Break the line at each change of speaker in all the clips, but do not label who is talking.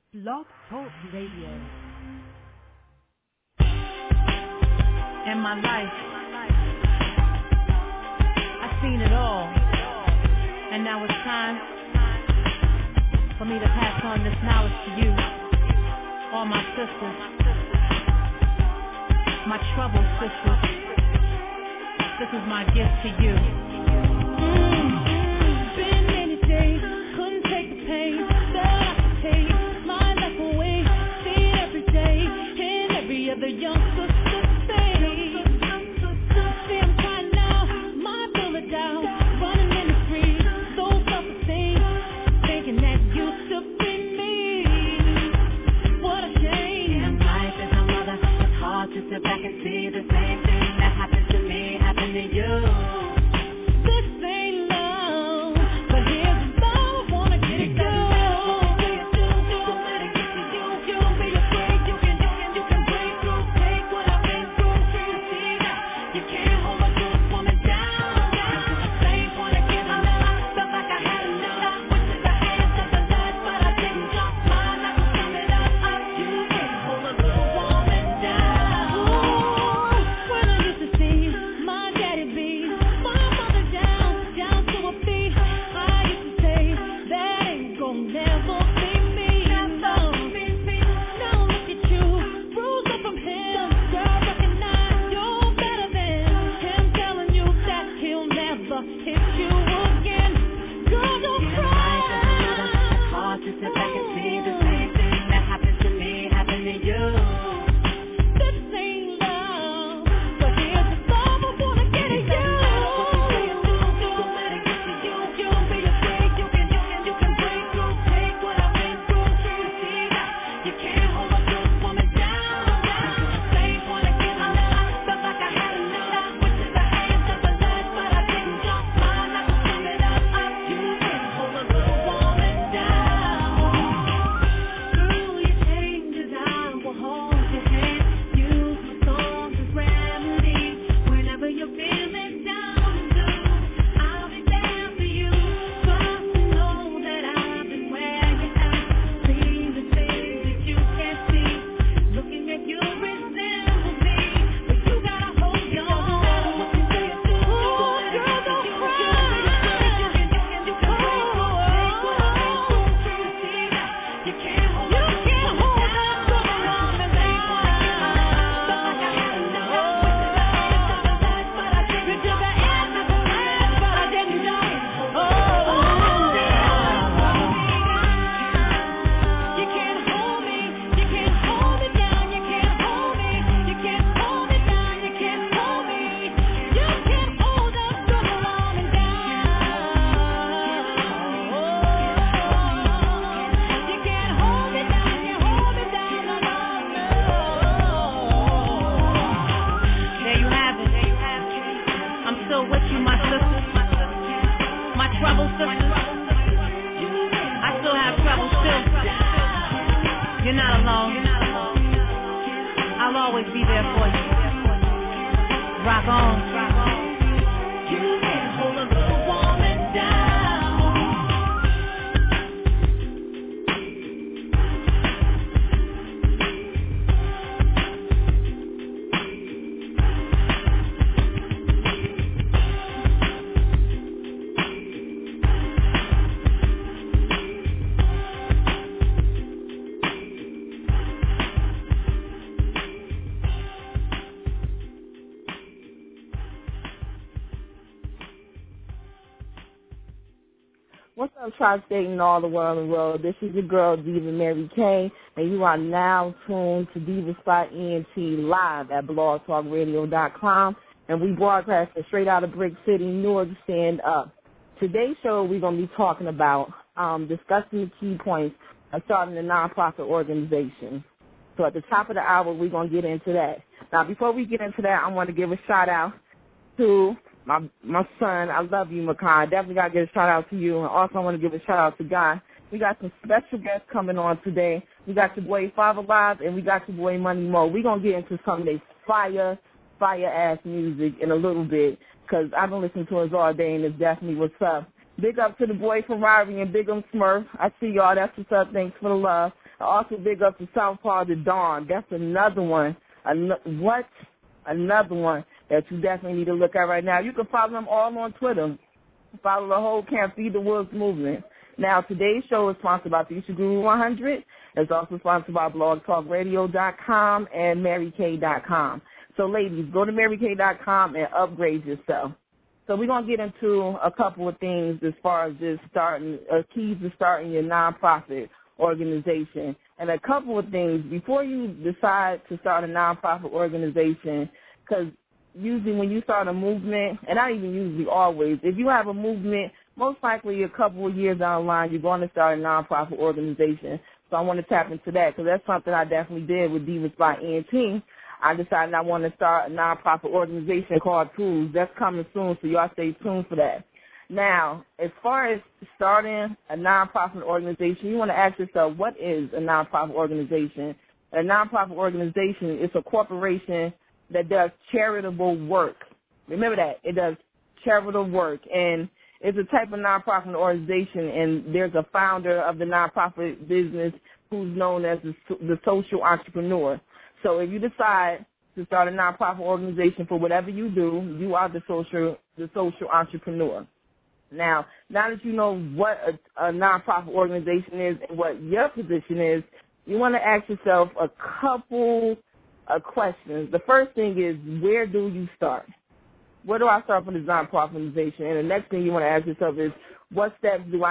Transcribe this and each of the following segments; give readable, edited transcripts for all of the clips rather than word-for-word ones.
Blog Talk Radio.
In my life, I've seen it all, and now it's time for me to pass on this knowledge to you, all my sisters, my troubled sisters. This is my gift to you.
Been many days, couldn't take the pain, thought I could take my life away, see it every day, and every other young sister say. See, I'm trying now, my bullet down, running in the street, so self-esteem, thinking that used to be me. What a shame.
In life as a mother, it's hard to sit back and see the same thing that happened to me happen to you.
This ain't love, but here's the love, I wanna get it done. Don't let it get to you. You don't be afraid, you can break through, take what I've been through. You see that you can't hold a good woman down. Same wanna give enough, felt like I had enough. Went to the hands of the Lord, but I didn't jump mine. I can sum it up. You can't hold a good woman down. When I used to see my daddy beat my mother down to her feet, I used to say that ain't gon' never be me. Now look at you, bruised up from him. Girl, recognize you're better than him, telling you that he'll never hit you again. Girl, don't cry.
It's hard to sit back and see the same thing that happened to me happen to you.
This ain't love, but here's the love I wanna get at you. Don't let it get to you. You don't be afraid. You can break through. Take what I've been through. You see that you can't hold a good woman down. Same wanna give enough, felt like I had enough. Went to the hands of the Lord, but I didn't jump mine. I can sum it up. You can't hold a good woman down. Through your changes, I will hold your hand. Use my songs as remedy. Whenever you're feeling down and blue, I'll be there for you. Trust and know that I've been where you're at. Seen the things that you can't see. Looking at you resemble me, but you gotta hold your own. What you say or do, girl, don't cry. You can break through. Take what I've been through. You see that you can't hold a good woman down.
There you have it. I'm still with you, my sisters, my troubled sisters. I still have trouble still. You're not alone. I'll always be there for you. Rock on.
You can't hold a little woman down.
What's up, Tri-State and all the world? This is your girl, Diva Mary Kay, and you are now tuned to Diva Spot ENT live at blogtalkradio.com, and we broadcast it straight out of Brick City, Newark. Stand up. Today's show, we're going to be talking about discussing the key points of starting a nonprofit organization. So at the top of the hour, we're going to get into that. Now, before we get into that, I want to give a shout-out to my son. I love you, Makai. Definitely got to give a shout-out to you. And also, I want to give a shout-out to Guy. We got some special guests coming on today. We got your boy Father Live, and we got your boy Money Mo. We're going to get into some of their fire-ass music in a little bit, because I've been listening to us all day, and it's definitely what's up. Big up to the boy Ferrari and big up Smurf. I see y'all. That's what's up. Thanks for the love. Also big up to South Paul the Dawn. That's another one. Another one that you definitely need to look at right now. You can follow them all on Twitter. Follow the whole Camp Feed the Wolves movement. Now, today's show is sponsored by Future Guru 100. It's also sponsored by blogtalkradio.com and marykay.com. So, ladies, go to marykay.com and upgrade yourself. So we're going to get into a couple of things as far as just keys to starting your nonprofit organization. And a couple of things before you decide to start a nonprofit organization, because usually when you start a movement, and not even usually always, if you have a movement, most likely a couple of years down the line, you're going to start a nonprofit organization. So I want to tap into that because that's something I definitely did with Divas by ENT. I decided I want to start a nonprofit organization called Tools. That's coming soon, so y'all stay tuned for that. Now, as far as starting a nonprofit organization, you want to ask yourself, what is a nonprofit organization? A nonprofit organization is a corporation that does charitable work. Remember that. It does charitable work, and it's a type of nonprofit organization, and there's a founder of the nonprofit business who's known as the social entrepreneur. So if you decide to start a nonprofit organization for whatever you do, you are the social entrepreneur. Now that you know what a nonprofit organization is and what your position is, you want to ask yourself a couple of questions. The first thing is, where do you start? Where do I start for this nonprofit organization? And the next thing you want to ask yourself is, what steps do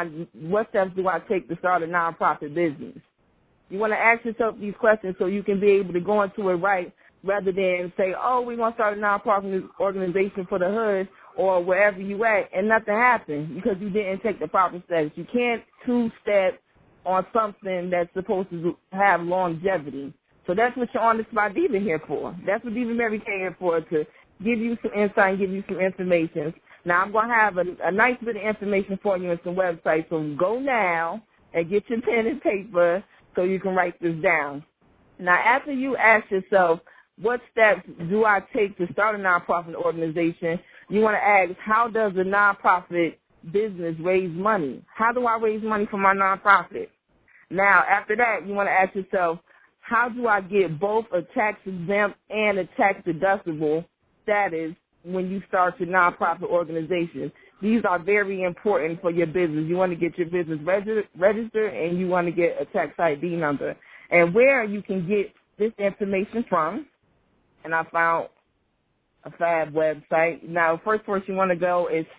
I take to start a nonprofit business? You want to ask yourself these questions so you can be able to go into it right, rather than say, oh, we're going to start a nonprofit organization for the hood or wherever you at, and nothing happened because you didn't take the proper steps. You can't two-step on something that's supposed to have longevity. So that's what you're on the spot Diva here for. That's what Diva Mary Kay here for, to give you some insight and give you some information. Now, I'm going to have a nice bit of information for you and some websites, so go now and get your pen and paper so you can write this down. Now, after you ask yourself, what steps do I take to start a nonprofit organization, you want to ask, how does a nonprofit business raise money? How do I raise money for my nonprofit? Now, after that, you want to ask yourself, how do I get both a tax-exempt and a tax-deductible status when you start your nonprofit organization? These are very important for your business. You want to get your business registered, and you want to get a tax ID number. And where you can get this information from, and I found a fab website. Now, the first place you want to go is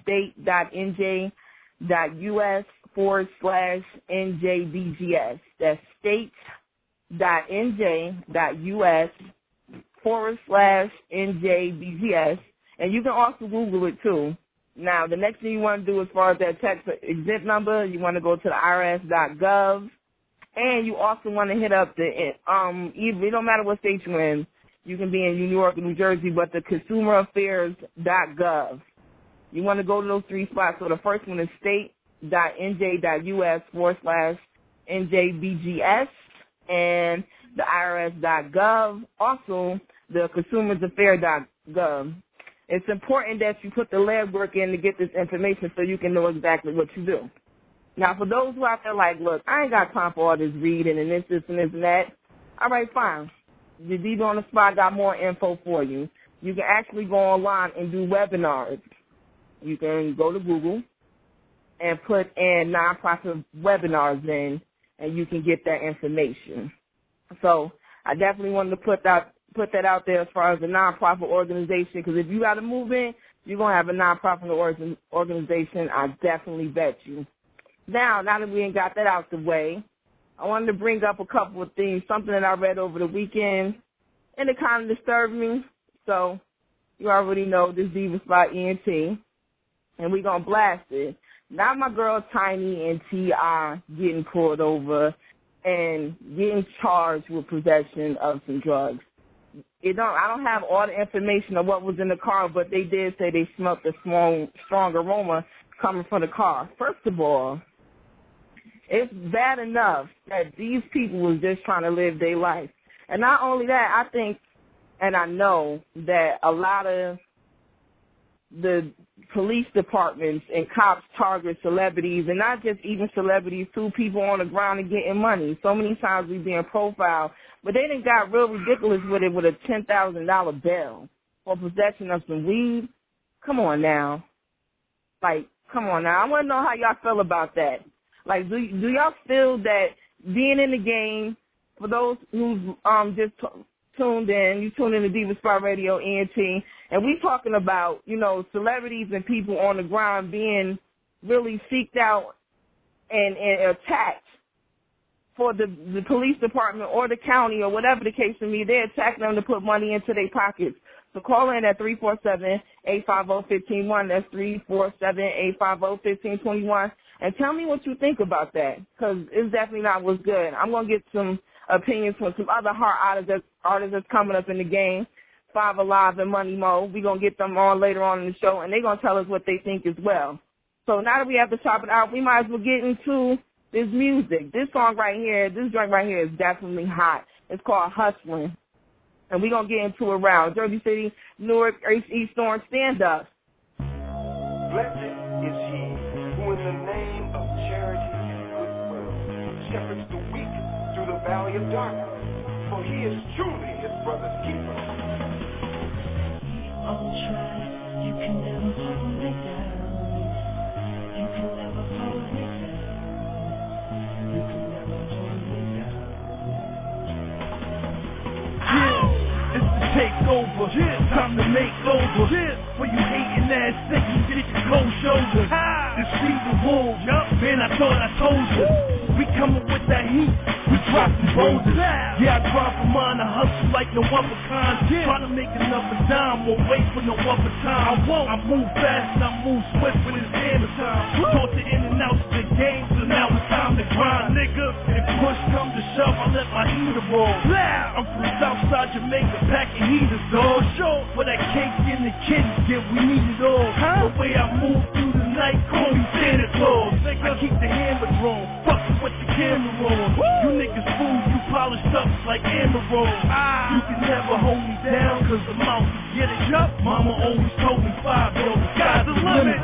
state.nj.us/NJBGS. That's state.nj.us/NJBGS. And you can also Google it, too. Now, the next thing you want to do as far as that tax exempt number, you want to go to the irs.gov. And you also want to hit up it don't matter what state you're in. You can be in New York or New Jersey, but the consumeraffairs.gov. You want to go to those three spots. So the first one is state.nj.us/NJBGS and the irs.gov. Also, the consumersaffairs.gov. It's important that you put the legwork in to get this information so you can know exactly what you do. Now, for those who out there like, look, I ain't got time for all this reading and this and that, all right, fine. The Diva on the Spot got more info for you. You can actually go online and do webinars. You can go to Google and put in nonprofit webinars in, and you can get that information. So I definitely wanted to put that out there as far as a nonprofit organization, because if you got a movement, you're going to have a nonprofit organization. I definitely bet you. Now that we ain't got that out the way, I wanted to bring up a couple of things, something that I read over the weekend, and it kind of disturbed me. So you already know this Divas by ENT, and we're going to blast it. Now my girl Tiny and T.I. getting pulled over and getting charged with possession of some drugs. I don't have all the information of what was in the car, but they did say they smelled a strong aroma coming from the car. First of all, it's bad enough that these people was just trying to live their life. And not only that, I think and I know that a lot of the police departments and cops target celebrities, and not just even celebrities, too, people on the ground and getting money. So many times we being profiled, but they done got real ridiculous with it with a $10,000 bail for possession of some weed. Come on now. Like, come on now. I want to know how y'all feel about that. Like, do y'all feel that being in the game, for those who's just tuned in, you tune in to Diva Spot Radio, ENT, and we talking about, you know, celebrities and people on the ground being really seeked out and attacked for the police department or the county or whatever the case may be. They attack them to put money into their pockets. So call in at 347-850-1521. That's 347-850-1521. And tell me what you think about that, because it's definitely not what's good. I'm going to get some opinions from some other hard artists that's coming up in the game, Five Alive and Money Mo. We're going to get them on later on in the show, and they're going to tell us what they think as well. So now that we have to chop it out, we might as well get into this music. This song right here, this joint right here is definitely hot. It's called Hustling. And we're going to get into it around Jersey City, Newark, East Orange, stand up.
Blessed is he who in the name of charity and goodwill shepherds the weak through the valley of darkness, for he is truly his brother's keeper.
On track, you can never hold me down. You can never hold me down. You can never hold me down.
It's the takeover, time to make over. For you hating ass niggas, get your cold shoulder. This see the wolves, man, I thought I told you. We coming with that heat, we dropping boulders. Yeah, I drive for mine, I hustle like no other kind. Trying to make another dime, won't wait for no other time. I move fast and I move swift when it's hammer time. Taught the in and outs of the game, so now it's time to grind, nigga. If push comes to shove, I let my heater roll. I'm from Southside Jamaica, packing heaters, dog. For that cake and the kids get, we need it all. The way I move through the night, call me Santa Claus. I keep the hammer drawn, fucking with the camera on. You niggas fools, you polished up like amber rolls. You can never hold me down, cause I'm out to get it. Mama always told me 5, yo, the sky's the limit.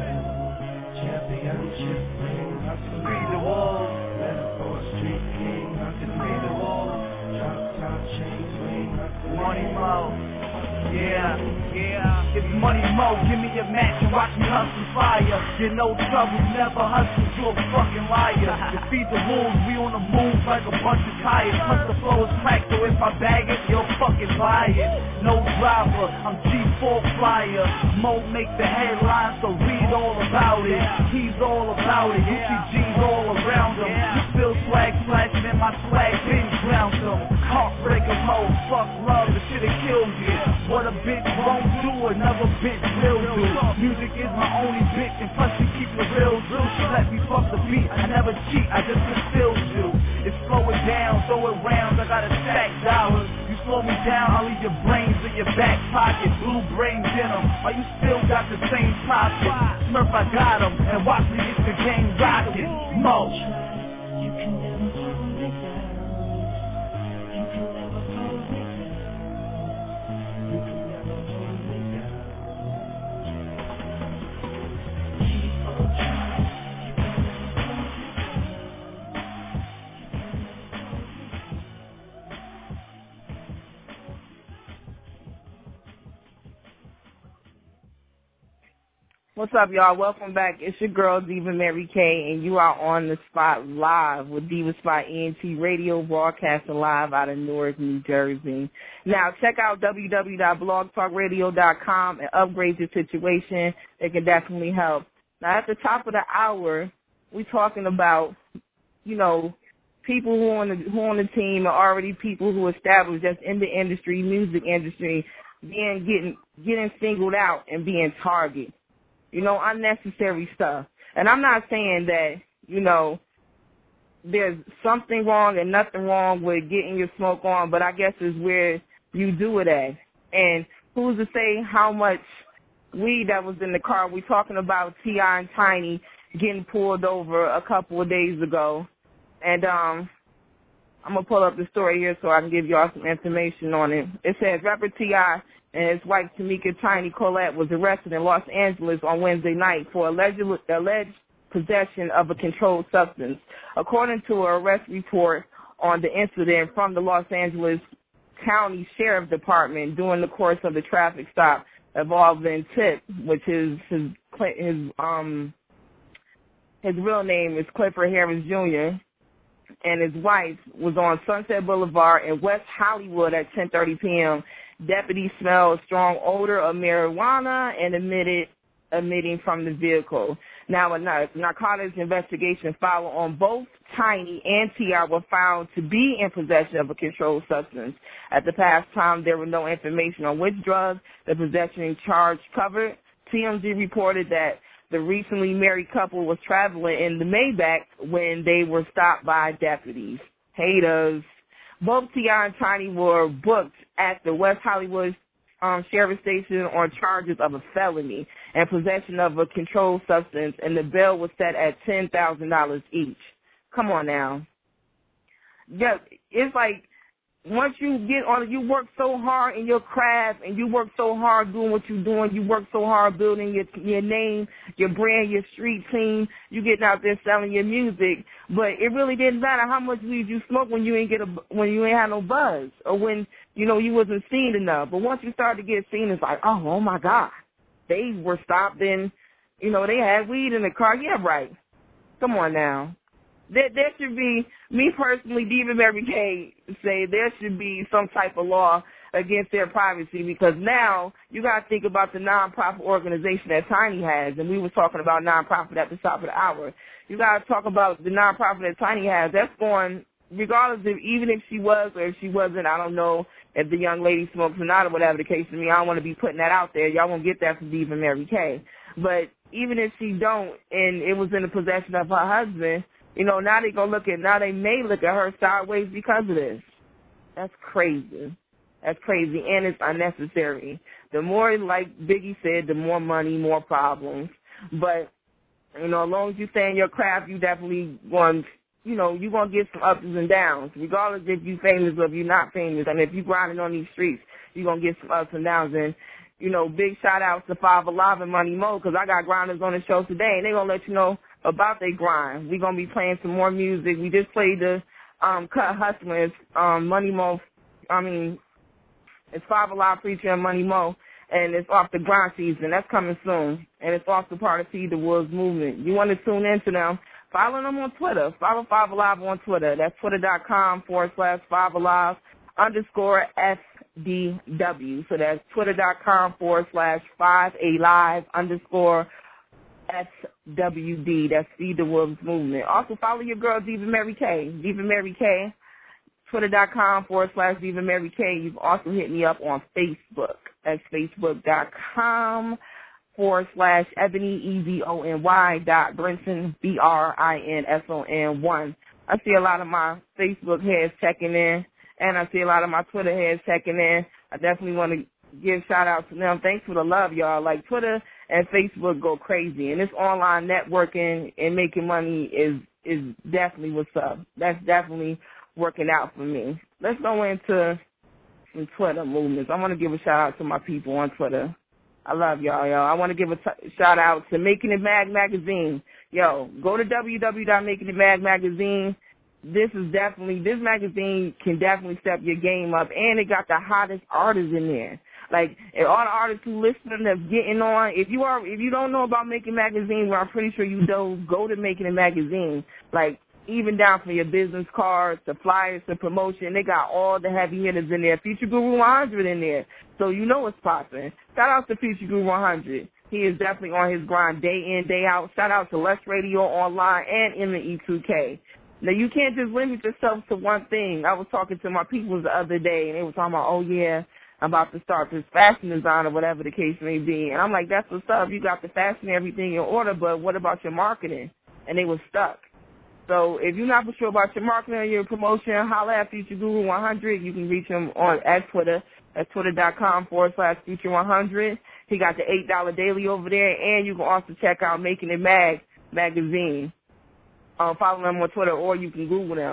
Championship ring, I can read the wall. Metaphor street king, I can read the wall. Drop top chain ring, I can
Money Mo, yeah. It's Money Mo, give me a match and watch me hustle fire. Get no trouble, never hustle, you a fucking liar. Defeat the wolves, we on the move like a bunch of tires. Plus the flow is cracked, so if I bag it, you'll fucking buy it. No driver, I'm G4 flyer. Mo make the headlines, so read all about it. He's all about it, UCG's all around him. You feel swag flashing and my swag been drowned him. Heartbreaker Mo, fuck love, the shit'll kill you. What a bitch won't do, another bitch will do. Music is my only bitch, and plus she keep it real true. She let me fuck the beat, I never cheat, I just fulfill you. It's slow it down, throw it rounds, I gotta stack dollars. You slow me down, I'll leave your brains in your back pocket. Blue brains in them, or you still got the same profit. Smurf, I got them, and watch me get the game rockin'. Mo.
You can never hold me down. You can never hold me down. You can never hold me down. Keep on trying. You can never hold me down. You can never hold me down.
What's up, y'all? Welcome back. It's your girl, Diva Mary K, and you are on the spot live with Diva Spot ENT Radio, broadcasting live out of Newark, New Jersey. Now, check out www.blogtalkradio.com and upgrade your situation. It can definitely help. Now, at the top of the hour, we're talking about, you know, people who on the team are already people who established just in the industry, music industry, getting singled out and being targeted. You know, unnecessary stuff. And I'm not saying that, you know, there's something wrong and nothing wrong with getting your smoke on, but I guess it's where you do it at. And who's to say how much weed that was in the car? We're talking about T.I. and Tiny getting pulled over a couple of days ago. And I'm going to pull up the story here so I can give y'all some information on it. It says rapper T.I. and his wife Tamika Tiny Collette was arrested in Los Angeles on Wednesday night for alleged possession of a controlled substance. According to an arrest report on the incident from the Los Angeles County Sheriff Department during the course of the traffic stop involving Tip, which is his real name is Clifford Harris Jr., and his wife was on Sunset Boulevard in West Hollywood at 10:30 p.m. Deputies smelled a strong odor of marijuana and emitting from the vehicle. Now, a narcotics investigation followed on both Tiny and T.I. were found to be in possession of a controlled substance. At the past time, there was no information on which drug the possession charge covered. TMZ reported that the recently married couple was traveling in the Maybach when they were stopped by deputies. Haters. Both T.I. and Tiny were booked at the West Hollywood Sheriff Station on charges of a felony and possession of a controlled substance, and the bail was set at $10,000 each. Come on now. Yeah, it's like once you get on, you work so hard in your craft and you work so hard doing what you're doing. You work so hard building your name, your brand, your street team. You getting out there selling your music, but it really didn't matter how much weed you smoke when you ain't had no buzz or when you wasn't seen enough. But once you start to get seen, it's like, oh my God, they were stopped and they had weed in the car. Yeah, right. Come on now. There should be, me personally, Diva Mary K, say there should be some type of law against their privacy, because now you got to think about the nonprofit organization that Tiny has, and we were talking about nonprofit at the top of the hour. You got to talk about the nonprofit that Tiny has. That's going, regardless of, even if she was or if she wasn't, I don't know if the young lady smokes or not or whatever the case may be. I don't want to be putting that out there. Y'all won't get that from Diva Mary K. But even if she don't, and it was in the possession of her husband, now they may look at her sideways because of this. That's crazy. That's crazy, and it's unnecessary. The more, like Biggie said, the more money, more problems. But, as long as you stay in your craft, you definitely going, you're going to get some ups and downs, regardless if you're famous or if you're not famous. And if you're grinding on these streets, you're going to get some ups and downs. And, big shout-outs to Five Alive and Money Mo, because I got grinders on the show today, and they're going to let you know about their grind. We're going to be playing some more music. We just played the Cut Hustlers, Money Mo. It's Five Alive Preacher and Money Mo, and it's off the grind season. That's coming soon, and it's also part of Feed the Wolves movement. You want to tune into them, follow them on Twitter. Follow Five Alive on Twitter. That's twitter.com/5alive_FDW. So that's twitter.com/5alive_FWD. That's Feed the Wolves movement. Also follow your girl Diva Mary K. Diva Mary K. Twitter.com/Diva Mary K. You've also hit me up on Facebook. That's Facebook.com/EbonyEzony.Brinson BRINSON1. I see a lot of my Facebook heads checking in, and I see a lot of my Twitter heads checking in. I definitely want to give shout out to them. Thanks for the love, y'all. Like, Twitter and Facebook go crazy, and this online networking and making money is definitely what's up. That's definitely working out for me. Let's go into some Twitter movements. I want to give a shout out to my people on Twitter. I love y'all. I want to give a shout out to Making It Mag magazine. Yo, go to www.makingitmag magazine. This magazine can definitely step your game up, and it got the hottest artists in there. Like, and all the artists who listen that's getting on, if you don't know about Making Magazine, well, I'm pretty sure you don't, go to Making It Magazine. Like, even down from your business cards, the flyers, the promotion, they got all the heavy hitters in there. Future Guru 100 in there, so you know it's popping. Shout out to Future Guru 100. He is definitely on his grind day in, day out. Shout out to Less Radio Online and ME2K. Now, you can't just limit yourself to one thing. I was talking to my people the other day, and they were talking about, oh, yeah, I'm about to start this fashion design or whatever the case may be. And I'm like, that's what's up. You got the fashion and everything in order, but what about your marketing? And they were stuck. So if you're not for sure about your marketing or your promotion, holla at Future Guru 100. You can reach him at Twitter, at twitter.com/Future100. He got the $8 daily over there, and you can also check out Making It magazine. Follow them on Twitter, or you can Google them.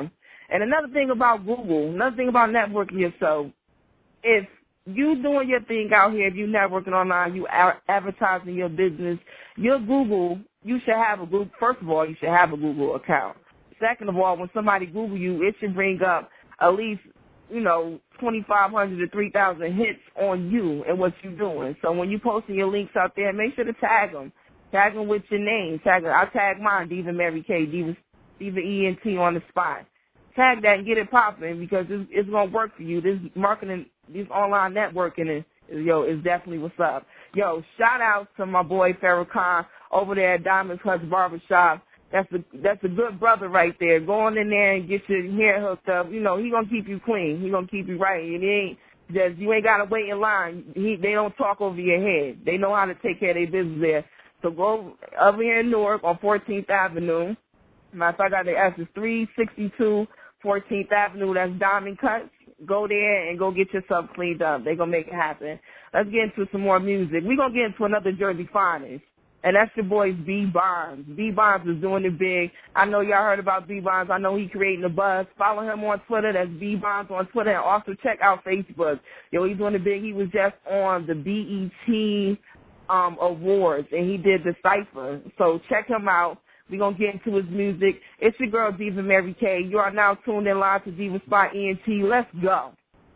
And another thing about Google, another thing about networking yourself, if you doing your thing out here, if you networking online, you advertising your business, your Google, you should have a Google. First of all, you should have a Google account. Second of all, when somebody Google you, it should bring up at least, 2,500 to 3,000 hits on you and what you're doing. So when you posting your links out there, make sure to tag them. Tag them with your name. I tag mine, Diva Mary K, Diva ENT on the spot. Tag that and get it popping because it's going to work for you. This marketing, this online networking is definitely what's up. Yo, shout out to my boy Farrakhan over there at Diamond's Huts Barbershop. That's a good brother right there. Go on in there and get your hair hooked up. He gonna keep you clean. He gonna keep you right. You ain't gotta wait in line. They don't talk over your head. They know how to take care of their business there. So go over here in Newark on 14th Avenue. Matter of fact, I got the address 362 14th Avenue. That's Diamond Cuts. Go there and go get yourself cleaned up. They gonna make it happen. Let's get into some more music. We gonna get into another Jersey finest. And that's your boy B Bonds. B Bonds is doing it big. I know y'all heard about B Bonds. I know he creating the buzz. Follow him on Twitter. That's B Bonds on Twitter. And also check out Facebook. Yo, he's doing it big. He was just on the BET Awards, and he did the Cypher. So check him out. We're going to get into his music. It's your girl, Diva Mary K. You are now tuned in live to Diva Spot ENT. Let's go.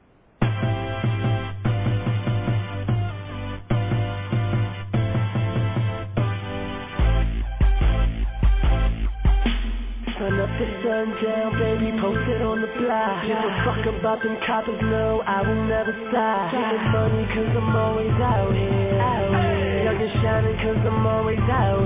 Turn up the sun down, baby, post it on the block. Give a fuck about them coppers, no, I will never stop. Getting money cause I'm always out here. Young and shining cause I'm always out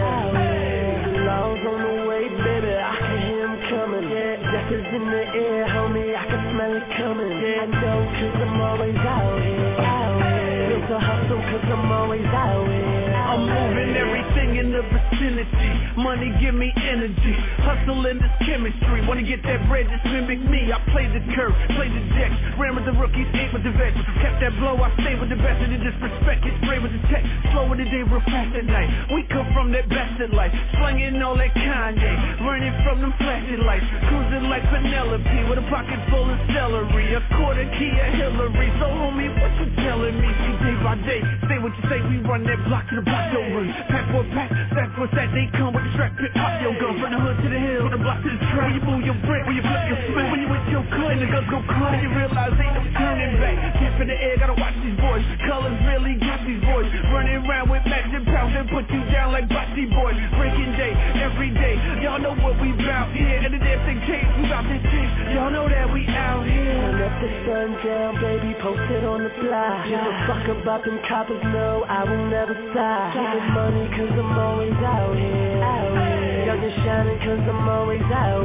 here. The law's on the way, baby, I can hear him coming. Death is in the air, homie, I can smell it coming. I know cause I'm always out here. Built a hustle cause I'm always out here.
I'm moving everything in the vicinity. Money give me energy. Hustle in this chemistry. Wanna get that bread, just mimic me. I play the curve, play the decks. Ran with the rookies, ate with the vets. Kept that blow, I stay with the best. And disrespect it, spray with the tech. Slow in the day, real fast at night. We come from that bastard life. Slinging all that Kanye. Learning from them flashing lights. Cruising like Penelope with a pocket full of celery. A quarter key of Hillary. So homie, what you telling me? See day by day. Say what you say, we run that block to the block. Don't run. Pack for pack, stack for stack. They come with the strap, pick pop your gun. From the hood to the hill, from the block to the track. When you move your brick, when you flip your smack. When you with your cut, and the guns go cry. You realize ain't no turning back. Tap in the air, gotta watch these boys. Colors really got these boys. Running around with matching pounds and put you down like boxy boys. Breaking day, every day. Y'all know what we bout here. And the damn thing changed, we bout that change. Y'all know that we out here.
Turn up the sun down, baby, post it on the block. Give a fuck about them coppers, no, I will never stop. Getting money cause I'm always out here. Young and shining cause I'm always out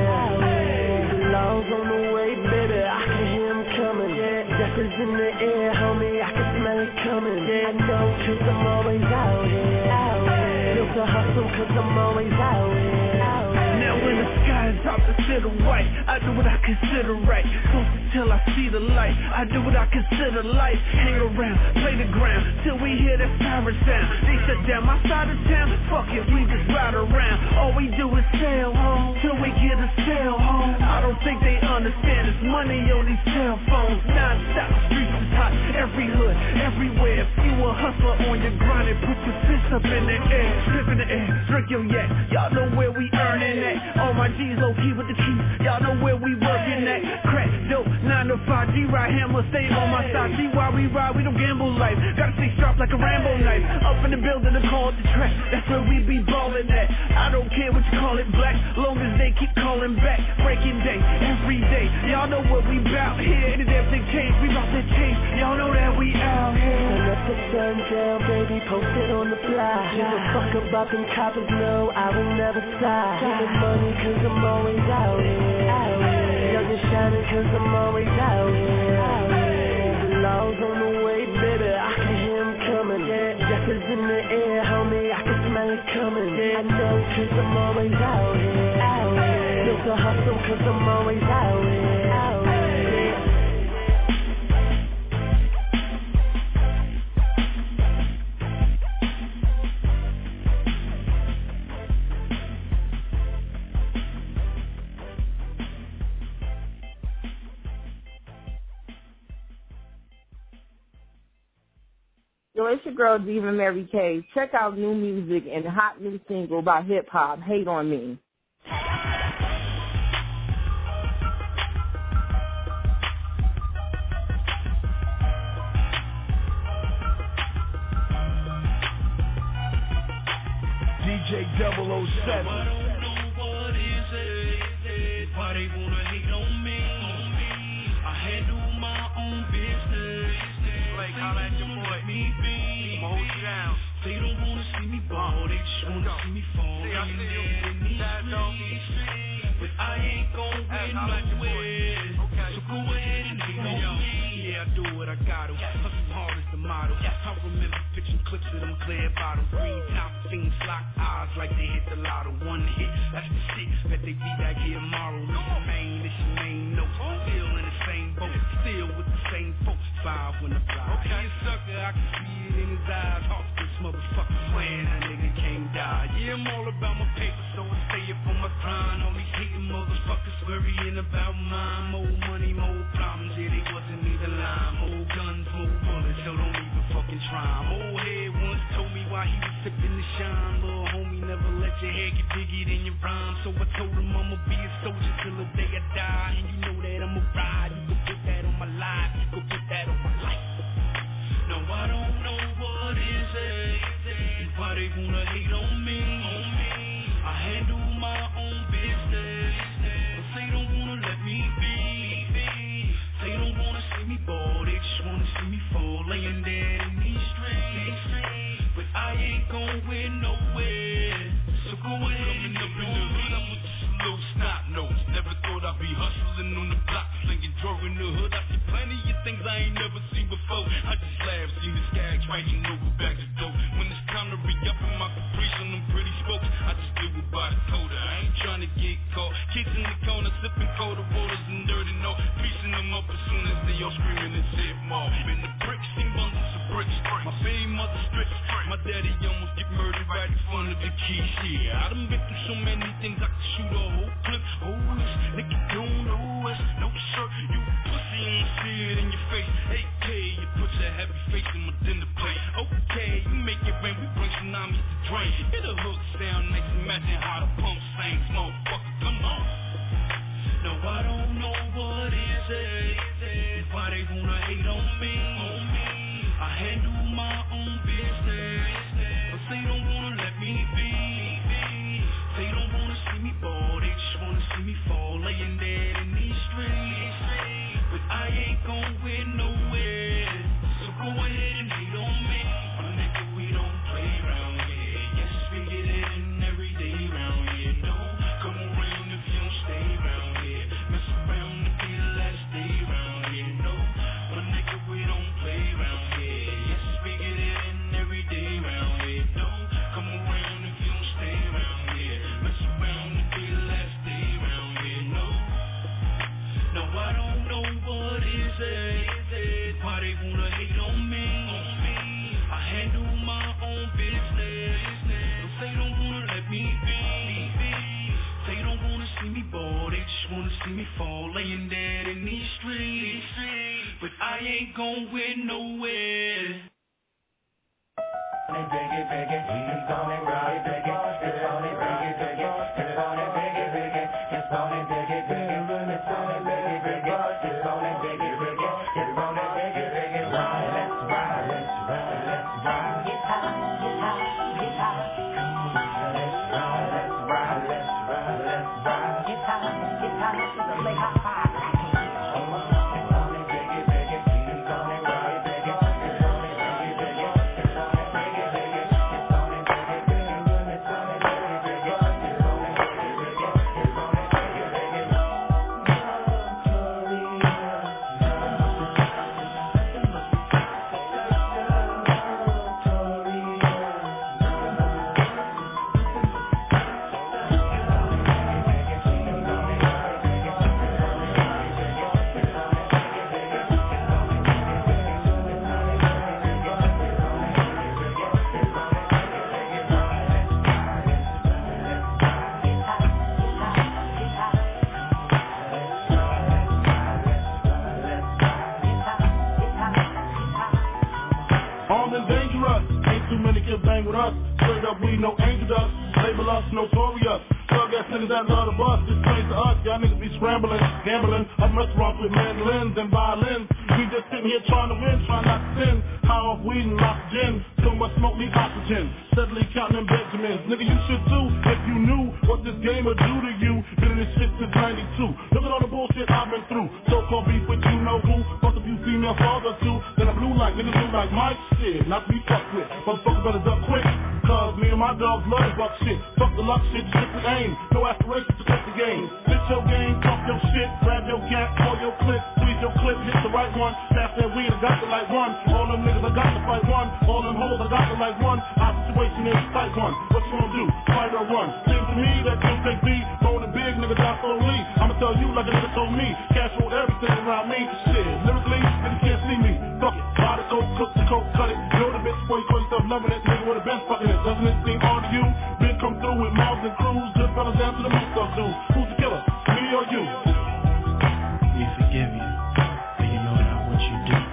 here. The law's on the way, baby, I can hear him coming. Death is in the air, homie, I can smell it coming. I know cause I'm always out here. Built a hustle cause I'm always out here.
Now when the sky is out consider white, I do what I consider right. Close till I see the light, I do what I consider life. Hang around, play the ground, till we hear that siren sound. They shut down my side of town, fuck it, we just ride around. All we do is sail home, till we get a sail home. I don't think they understand, it's money on these cell phones. Non-stop, streets is hot, every hood, everywhere. If you a hustler on your grind, and put your fists up in the air. Slip in the air, drink your yak, y'all know where we earning at. All my G's low key with the keys, y'all know where we working at. Crack, dope, 9 to 5, G-Ride, hammer, stay on my side. See why we ride, we don't gamble life. Gotta stay sharp like a Rambo knife. Up in the building, to call it the track, that's where we be ballin' at. I don't care what you call it, black, long as they keep calling back. Breaking day, every day, y'all know what we bout here. And the damn thing change, we bout to change, y'all know that we out here.
Turn up the sun down, baby, post it on the block. Give a fuck about them coppers, no, I will never stop. Getting money cause I'm always out here. Young and shining cause I'm always out here. The law's on the way, baby, I can hear him coming. Death is in the air, homie, I can smell it coming. I know cause I'm always out here. Built a hustle cause I'm always out here.
Yo, it's your girl Diva Mary K. Check out new music and hot new single by Hip Hop, Hate on Me.
DJ 007.
I don't know what is it, why they wanna hate on me. I handle my own business. Like how that your boy me be. I'ma hold you down. They don't wanna see me ball, they just wanna see me fall. See, I in these streets, but I ain't gon' win nowhere. So go ahead and hate on me. Yeah, I do what I gotta. Hustle hard is the motto. I remember pitching clips of them clear bottles. Green top fiends lock eyes like they hit the lotto. One hit, that's the shit. Bet they be back here tomorrow. Listen, main, this your main note. Still in the same boat, still with the same folks. 5 when I fly. Okay, sucker, I can see it in his eyes. Hawks this motherfucker swearing a nigga can't die. Yeah, I'm all about my paper, so I stay up on my grind. All these hating motherfuckers worrying about mine. More money, more problems. Yeah, they wasn't even lying. More guns, more bullets, so don't even fucking try. Old head once told me why he was sipping the shine. Little homie, never let your head get bigger than your rhyme. So I told him I'ma be a soldier till the day I die. And you know that I'ma ride. You can put that on my life. You can put that on my life. No, I don't know what is it, and why they wanna hate on me. I handle my own business, but they don't wanna let me be. They don't wanna see me ball, they just wanna see me fall, laying dead in these streets. But I ain't gon' win nowhere, so go ahead and up in the hood. I'm with some low snot notes. Never thought I'd be hustling on the block, slinging drug in the hood. I see plenty of things I ain't never seen before. I just laugh, seen the skags writing over bags of dope. When it's time to re-up in my caprice on them pretty spokes, I just do it by the coda. I ain't trying to get caught. Kids in the corner sipping colder waters and dirty no. Piecing them up as soon as they all screaming and say more. In the bricks, seen bundles of bricks. My baby mother strict. My daddy almost get murdered right in front of the key. Yeah, I done been through so many things I could shoot a whole clip. Oh, this nigga don't know us. No sir, you pussy ain't see it in your face. AK, you put your heavy face in my dinner plate. Okay, you make it rain, we bring tsunamis to drain. Hit a hook sound nice, imagine how the pump sings. Motherfucker, come on. No, I don't know what is it, why they wanna hate on me. I handle my own business, but they don't wanna let me be. They don't wanna see me ball, they just wanna see me fall, laying dead in these streets. But I ain't gon' win nowhere, so go ahead and hate on me. My nigga, we don't play around here. Yes, we get it in every day round here. Don't come around if you don't stay around here. Mess around to be the last day round here. No, my nigga, we don't play around here. Yes, we get it in every day round here. Don't come around if you don't stay around here. Mess around to be the last day round here. No, I don't know what is it, why they wanna hate on me. I handle my own business, but they don't wanna let me be. They don't wanna see me ball, they just wanna see me fall, laying dead in these streets. But I ain't gon' win nowhere.
Big it, it's on it, right, big it, it's on it, big it, it's on it, big it, it's on it, big it, it's on it, big it, it's on it, big it, it's on it, big it, ride, let's ride, let's ride, let's ride, get high, get high, get high, let's ride, let's ride, let's ride, let's ride, get high, so lay high.
you bang with us. Straight up, we no angel dust. Label us notorious. Thug ass niggas that love the bus. It's strange to us. Y'all niggas be scrambling, gambling. Up restaurants with mandolins and violins. We just sitting here trying to win, trying not to sin. High off weed and oxygen. So much smoke need oxygen. Steadily counting them Benjamins. Nigga, you should too if you knew what this game would do to you. Been in this shit since 92. Look at all the bullshit I've been through. So-called beef with you know who. Fuck a few female fathers too. Then I blue like niggas blue like my shit. Not to be fucked with. Motherfuckers better duck quick. Cause me and my dogs love the buck shit. Fuck the luck shit, strictly aim. No aspirations to take the game. Bitch your game, talk your shit. Grab your gat, pull your clip. Squeeze your clip, hit the right one. Pass that weed, I got the like one. All them niggas, I got to fight one. All them hoes, I got to like one. Our situation is fight one. What you gonna do? Fight or run? Seems to me that you take me. Rolling big, nigga, die slowly. I'ma tell you like a nigga told me. Cash rolled everything around me. Shit, lyrically, niggas can't see me. Fuck it. Buy the coke, cook the coke, cut it. Know the bitch before you call yourself loving it. Nigga with a bench fucking it. Doesn't it seem odd to you? Big come through with mouths and crews. Good fellas down to the most of dudes. Who's the killer? Me or you?
We forgive you, but you know not what you do.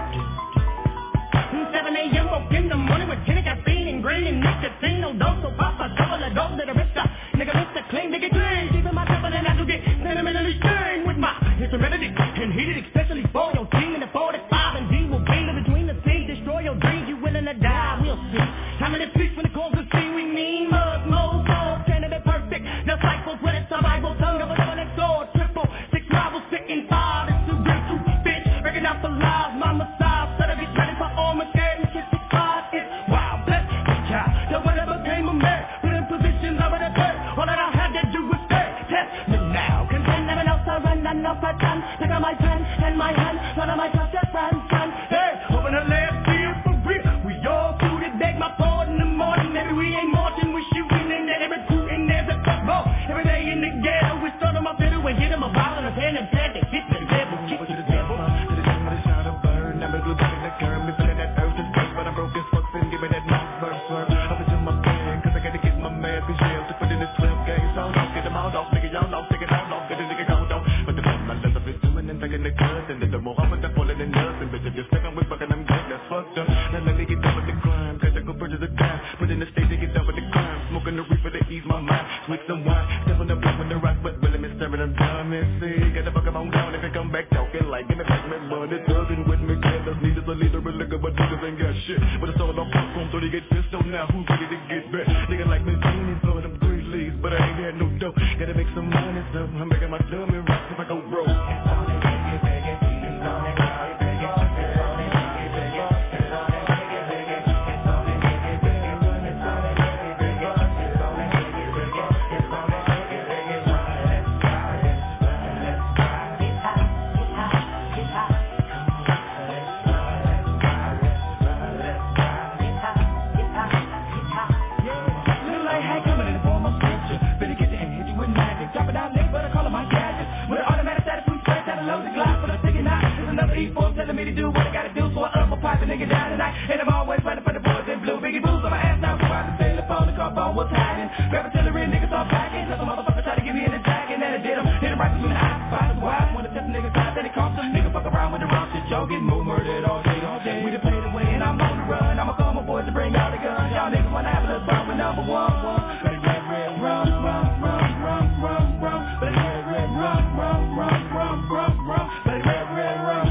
7 a.m. woke in the morning with gin and caffeine and green and nicotine. No dose, so pop a couple of dope to the wrist. Nigga, Mr. Clean, nigga, clean. Keeping myself in an aggregate, sentimentally stained with my instrumentality and heated, especially for your team in the 45 and D will be in between the scenes. Destroy your dreams, you willing to die? We'll see. How many peace when it calls to see? We need mud, mold, mold, candidate perfect. The cycles with it, survival, tongue of a double-edged sword, triple, 6 rivals, sitting 5. It's too real, too bitch. Breaking out for lies, my massage, set up, get ready for Armageddon. 65 is wild, bless the child. That whatever came of me, put in positions over the dirt. All that I had to do was stay. Test me now. Contain never else I run, none of my time. Take out my pen and my hand, none of my touch that friend. Hey, open the left ear for real. We all suited, beg my pardon in the morning. Maybe we ain't marching, we shooting and then recruiting. There's a football every day in the ghetto. We start them up fiddle and get them a bottle and a pen and pad. They hit the devil, kick the devil.
To the sun with a shot of burn. I'm a good back in the curve. Me feeling that earth is burst, but I'm broke as fuck. Then give me that mouth verse. Up into my bed, cause I gotta get my man. Be jail to put in this 12 game. So don't get them all off, nigga. Y'all know, take it all off. Get a nigga go down. But the man, my leather is doing and taking the cut. And then the more I'm with the falling in nothing. Bitch, if you're stuck, I'm with fucking them dead. That's fucked up. Now let me get done with the crime. Cause I go purchase a dime. Put in the stage to get done with the crime. Smoking the reefer to ease my mind. Swig some wine. Step on the block with the rock. But really, me staring them down and see. Get the fuck on down if you come back talking like. Give me back my money. Thugging with me. Killers need us a leader. A liquor, but niggas ain't got shit. But it's all on popcorn. So they get pissed on now. Who's ready to get back? Nigga like me, Genie, blowing them green leaves. But I ain't had no dough. Gotta make some money, so I'm making my dummy rocks if I go broke.
Telling me to do what I gotta do, so I up my pipe and nigga down tonight. And I'm always running for the boys in blue. Biggie Boo's on my ass now, so I can sail up on the car phone, what's hiding? Grab artillery, niggas all packing. Cause some motherfucker try to get me in the jacket, and I did him. Hit him right between the eyes, spiders wide. Wanna test the niggas out, then it comes some nigga fuck around with the wrong shit. Y'all getting more murdered all day, all day. We done played away and I'm on the run. I'ma call my boys to bring all the guns. Y'all niggas wanna have a little fun with number one. But it's red, red, rum, rum, rum, rum, rum, rum. But it's red, red, rum, rum, rum, rum, rum, rum. But it's red, red, rum.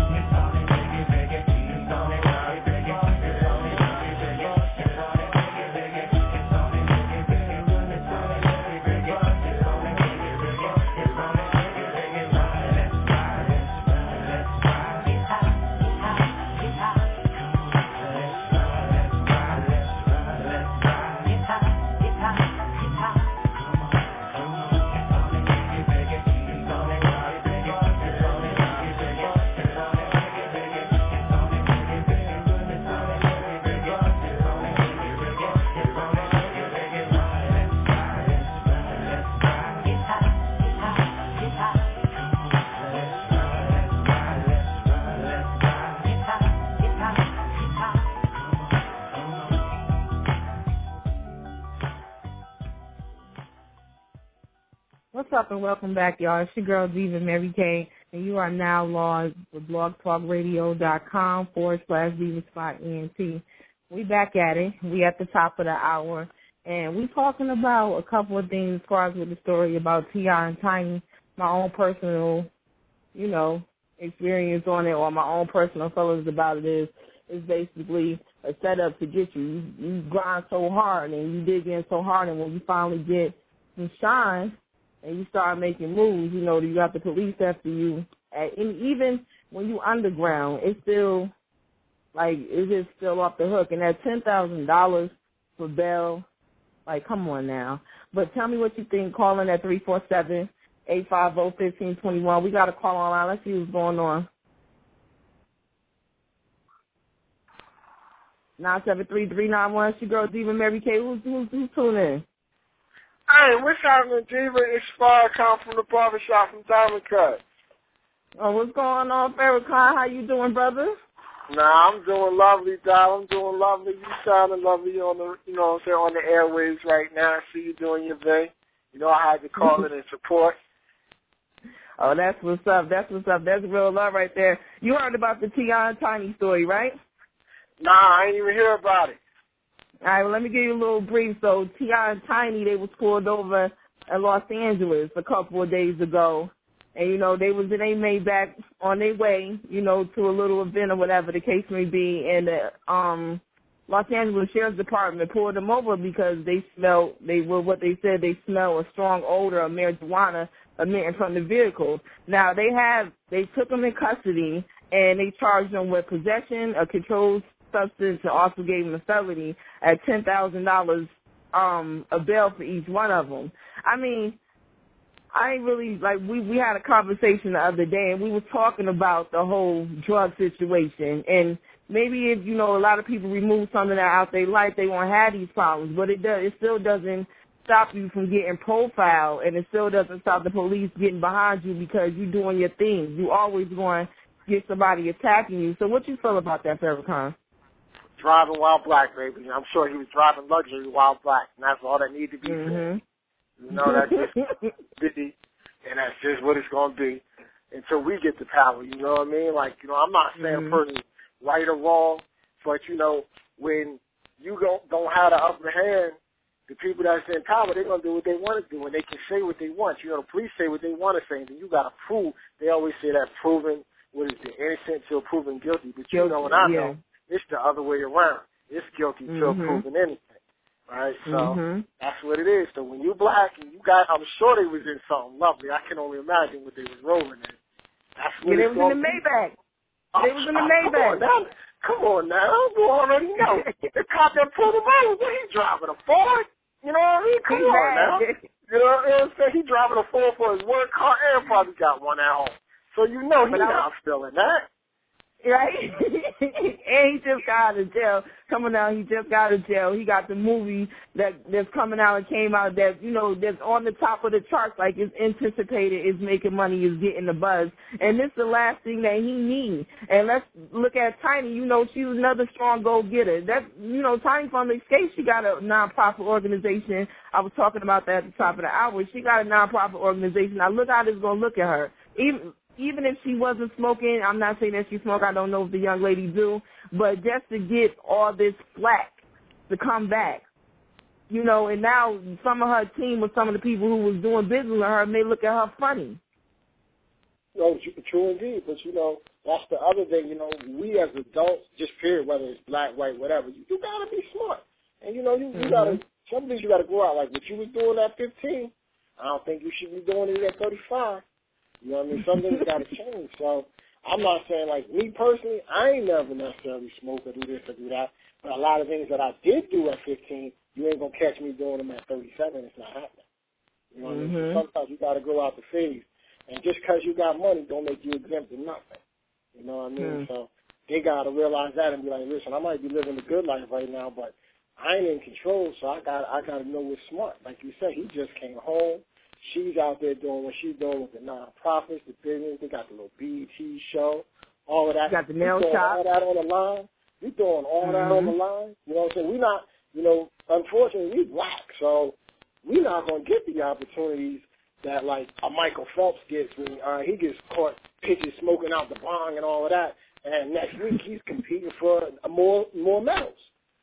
What's up and welcome back, y'all. It's your girl Diva Mary Kay, and you are now logged with blogtalkradio.com/DivaSpotENT. We back at it. We at the top of the hour. And we talking about a couple of things as far as with the story about T.I. and Tiny. My own personal, experience on it, or my own personal feelings about it is basically a setup to get you. You grind so hard and you dig in so hard, and when you finally get some shine and you start making moves, you got the police after you. And even when you underground, it's still, it's just still off the hook. And that $10,000 for bail, come on now. But tell me what you think. Call in at 347-850-1521. We got a call online. Let's see what's going on. 973-391. It's your girl, Diva Mary K. Who's tuning in?
Hey, what's happening, Diva? It's Farrakhan from the barbershop from Diamond Cut.
Oh, what's going on, Farrakhan? How you doing, brother?
Nah, I'm doing lovely, Doll. I'm doing lovely. You sounding lovely on the, on the airwaves right now. I see you doing your thing. I had to call in and support.
Oh, that's what's up. That's real love right there. You heard about the T.I. and Tiny story, right?
Nah, I ain't even hear about it.
All right, well, let me give you a little brief. So T.I. and Tiny, they was pulled over in Los Angeles a couple of days ago. And, they was in a Maybach on their way, to a little event or whatever the case may be. And the Los Angeles Sheriff's Department pulled them over because they smelled a strong odor of marijuana emitting from the vehicle. Now, they took them in custody, and they charged them with possession of controlled substance, and also gave them a felony at $10,000 a bail for each one of them. I mean, I ain't really, we had a conversation the other day, and we were talking about the whole drug situation. And maybe if, a lot of people remove something out their life, they won't have these problems. But it still doesn't stop you from getting profiled, and it still doesn't stop the police getting behind you because you're doing your thing. You always going to get somebody attacking you. So what you feel about that, Farrakhan?
Driving while black, baby. I'm sure he was driving luxury while black, and that's all that needed to be said. That's just busy, and that's just what it's going to be until we get the power, you know what I mean? I'm not saying a person right or wrong, but, when you don't have the upper hand, the people that's in power, they're going to do what they want to do, and they can say what they want. The police say what they want to say, and then you got to prove. They always say that proving, innocent till proven guilty, but I know, it's the other way around. It's guilty till proven anything. Right, so that's what it is. So when you black and I'm sure they was in something lovely. I can only imagine what they was rolling in. That's what
they was in the Maybach. They was in the Maybach.
Come on now, you already know. The cop that pulled him over, what he driving, a Ford? You know what I mean? Come on now. You know what I'm saying? He driving a Ford for his work car and probably got one at home. So he's not feeling that.
Right? And he just got out of jail. He just got out of jail. He got the movie that's coming out and came out that's on the top of the charts, it's anticipated, is making money, is getting the buzz. And this is the last thing that he needs. And let's look at Tiny. She was another strong go-getter. That's, Tiny from Escape, she got a nonprofit organization. I was talking about that at the top of the hour. She got a nonprofit organization. Now look how this is going to look at her. Even if she wasn't smoking, I'm not saying that she smoked. I don't know if the young lady do, but just to get all this flack to come back, and now some of her team or some of the people who was doing business with her may look at her funny.
No, true indeed. But that's the other thing. We as adults, just period, whether it's black, white, whatever, you gotta be smart, and you gotta. Some things you gotta go out. Like what you was doing at 15, I don't think you should be doing it at 35. You know what I mean? Some things got to change. So I'm not saying, me personally, I ain't never necessarily smoke or do this or do that. But a lot of things that I did do at 15, you ain't going to catch me doing them at 37. It's not happening. You know what I mean? So sometimes you got to go out the phase. And just because you got money don't make you exempt of nothing. You know what I mean? So they got to realize that and be like, listen, I might be living a good life right now, but I ain't in control, so I got to know what's smart. Like you said, he just came home. She's out there doing what she's doing with the nonprofits, the business. They got the little BET show, all of that.
Got the nail shop.
All that on the line. We doing all that on the line. You know what I'm saying? We're not, unfortunately, we black, so we're not going to get the opportunities that, a Michael Phelps gets when he gets caught pitches smoking out the bong and all of that. And next week he's competing for more medals.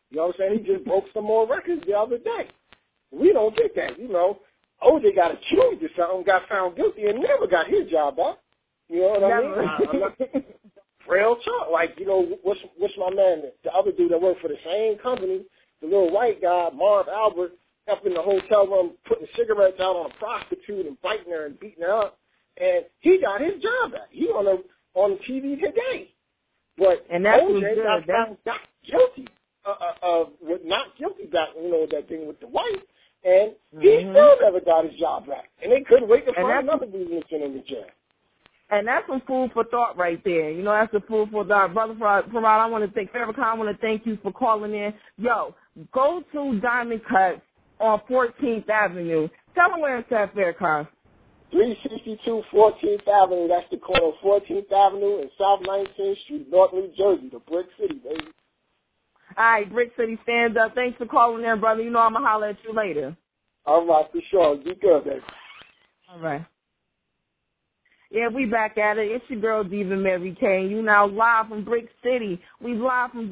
You know what I'm saying? He just broke some more records the other day. We don't get that, you know. OJ got accused of something, got found guilty, and never got his job back. You know what I mean? Real talk. Like, you know, what's my man, the other dude that worked for the same company, the little white guy, Marv Albert, up in the hotel room putting cigarettes out on a prostitute and biting her and beating her up, and he got his job back. He on TV today. But
and that's
OJ got guilty. Not guilty back, you know, that thing with the wife, and he still never got his job back. And they couldn't wait to find another reason to send him to jail.
And that's some food for thought right there. You know, that's the food for thought. Brother Farad, I want to thank Farrakhan. I want to thank you for calling in. Yo, go to Diamond Cuts on 14th Avenue. Tell them where it's at, Farrakhan.
362 14th Avenue. That's the corner of 14th Avenue and South 19th Street, North New Jersey, the Brick City, baby.
All right, Brick City, stand up. Thanks for calling in, brother. You know I'm going to holler at you later.
All right, for sure. Be good, baby.
All right. Yeah, we back at it. It's your girl, Diva Mary Kane. You now live from Brick City. We live from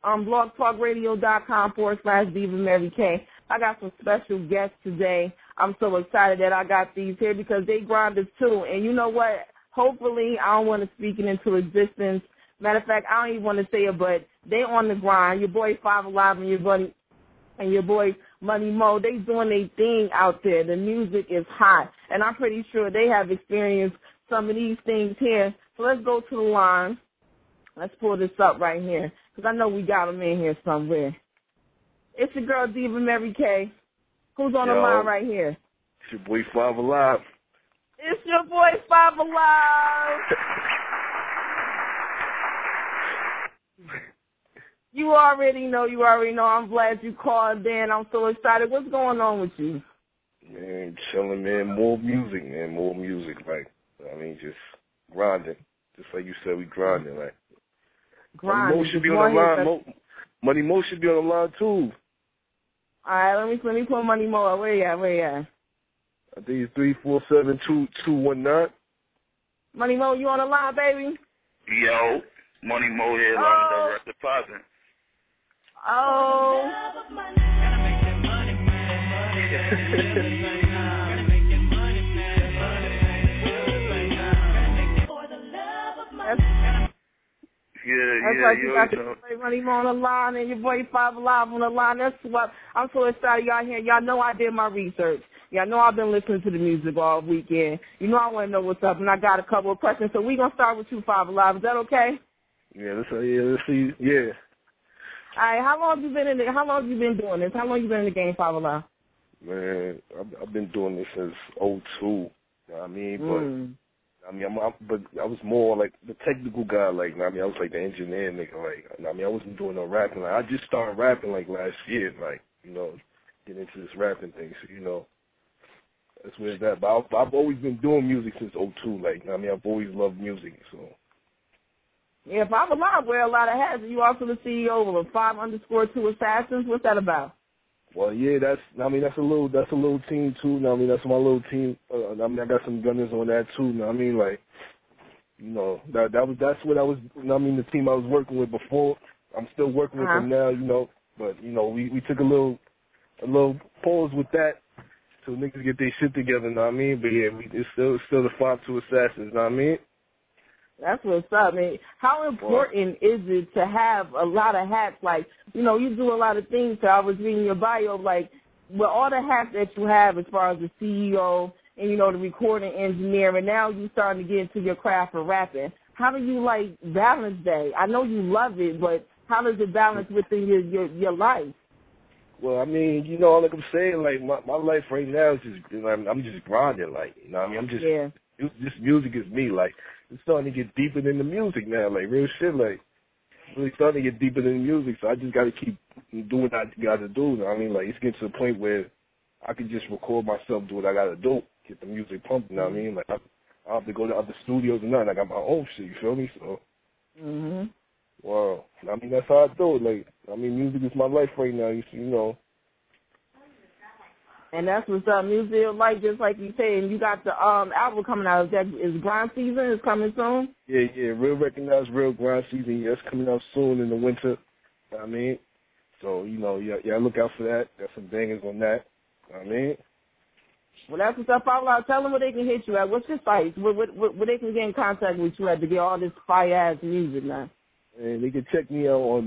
blogtalkradio.com/Diva Mary Kane. I got some special guests today. I'm so excited that I got these here because they grinders too. And you know what? Hopefully, I don't want to speak it into existence. Matter of fact, I don't even want to say it, but they on the grind. Your boy 5 Alive and your boy Money Mo, they doing their thing out there. The music is hot. And I'm pretty sure they have experienced some of these things here. So let's go to the line. Let's pull this up right here because I know we got them in here somewhere. It's your girl, Diva Mary K. Who's on the line right here?
It's your boy 5 Alive.
It's your boy 5 Alive. You already know. I'm glad you called in. I'm so excited. What's going on with you?
Man, chilling, man. More music. Like, I mean, just grinding. Just like you said, we grinding. Like,
grinding.
Money Mo should be on the line. Money Mo should be on the line, too.
All right, let me put Money Mo up. Where you at?
I think it's 347-2219.
Money Mo, you on the line, baby?
Yo, Money Mo here, live direct deposit.
Oh. That's right, you got your boy Money Mo on the line and your boy 5 Alive on the line. That's what I'm so excited y'all here. Y'all know I did my research. Y'all know I've been listening to the music all weekend. You know I want to know what's up, and I got a couple of questions. So we're going to start with you, 5 Alive. Is that okay?
Yeah, let's see. Yeah.
All right, how long have you been doing this? How long have you been in the game, 5 Alive?
Man, I've been doing this since 2002. You know what I mean? But I was more like the technical guy. Like, I mean, I was like the engineer nigga. Like, I mean, I wasn't doing no rapping. Like, I just started rapping like last year. Like, you know, getting into this rapping thing. So, you know, that's where it's at. But I've always been doing music since 2002. Like, I mean, I've always loved music. So.
Yeah, 5 Alive wear a lot of hats. You also the CEO of 5_2 Assassins. What's that about?
Well, yeah, that's a little team too. I mean, that's my little team. I mean, I got some gunners on that too. I mean, like, you know, that's what I was. I mean, the team I was working with before. I'm still working with them now, you know. But you know, we took a little pause with that till niggas get their shit together. Know what I mean? But yeah, it's still the 5-2 Assassins. Know what I mean?
That's what's up, man. How important is it to have a lot of hats? Like, you know, you do a lot of things. So I was reading your bio, like, with all the hats that you have as far as the CEO and, you know, the recording engineer, and now you're starting to get into your craft of rapping. How do you, like, balance that? I know you love it, but how does it balance within your life?
Well, I mean, you know, like I'm saying, like, my life right now is just, you know, I'm just grinding, like, you know what I mean? I'm just, this music is me, like, it's starting to get deeper than the music now, like, real shit, like, really starting to get deeper than the music, so I just got to keep doing what I got to do, you know what I mean? Like, it's getting to the point where I can just record myself, do what I got to do, get the music pumping, you know what I mean? Like, I don't have to go to other studios or nothing, I got my own shit, you feel me? So, well, I mean, that's how I do it, like, I mean, music is my life right now, you know.
And that's what's up. Music, like just like you said, and you got the album coming out. Is Grind Season is coming soon?
Yeah, Real Recognized Real Grind Season. Yeah, it's coming out soon in the winter. I mean, So, you know, yeah, look out for that. There's some bangers on that. You know what I mean?
Well, that's what's up. Tell them where they can hit you at. What's your site? Where they can get in contact with you at to get all this fire-ass music, man?
And they can check me out on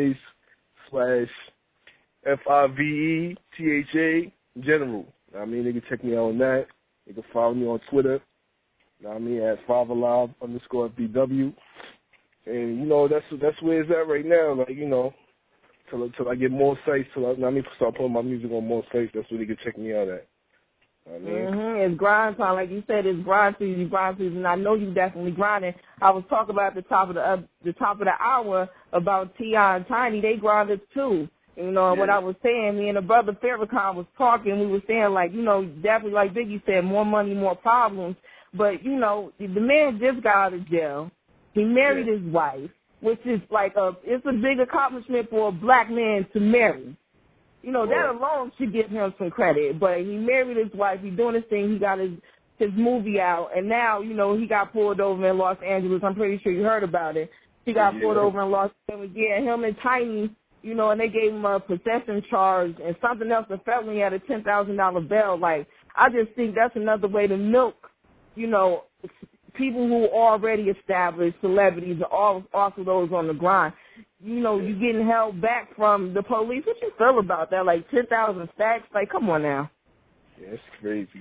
MySpace/FIVETHA General. I mean, they can check me out on that. They can follow me on Twitter. You know what I mean, at FiveAlive_FBW. And, you know, that's where it's at right now. Like, you know, till I get more sites, start putting my music on more sites, that's where they can check me out at. I mean,
It's grind time, like you said. It's grind season. I know you definitely grinding. I was talking about at the top of the hour about T.I. and Tiny. They grinded too. You know what I was saying. Me and the brother Farrakhan was talking. We were saying, like, you know, definitely like Biggie said, more money, more problems. But you know, the man just got out of jail. He married his wife, which is like it's a big accomplishment for a black man to marry. You know, that alone should give him some credit. But he married his wife. He's doing his thing. He got his movie out. And now, you know, he got pulled over in Los Angeles. I'm pretty sure you heard about it. He got pulled over in Los Angeles. Yeah, him and Tiny, you know, and they gave him a possession charge and something else, a felony at a $10,000 bail. Like, I just think that's another way to milk, you know, people who are already established, celebrities, also those on the grind. You know, you getting held back from the police. What you feel about that? Like 10,000 stacks? Like, come on now.
Yeah, it's crazy.